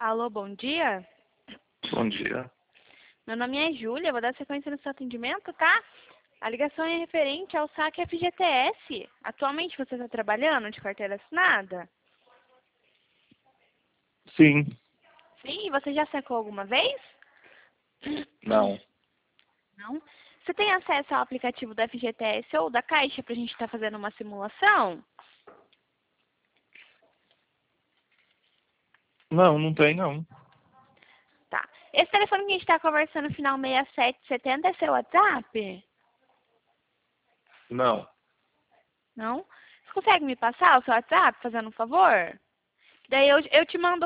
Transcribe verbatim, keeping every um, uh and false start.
Alô, bom dia. Bom dia. Meu nome é Júlia, vou dar sequência no seu atendimento, tá? A ligação é referente ao saque F G T S. Atualmente você está trabalhando de carteira assinada? Sim. Sim, e você já sacou alguma vez? Não. Não? Você tem acesso ao aplicativo da F G T S ou da Caixa para a gente estar fazendo uma simulação? Não, não tem não. Tá. Esse telefone que a gente está conversando, final seis sete sete zero, é seu WhatsApp? Não. Não? Você consegue me passar o seu WhatsApp, fazendo um favor? Daí eu, eu te mando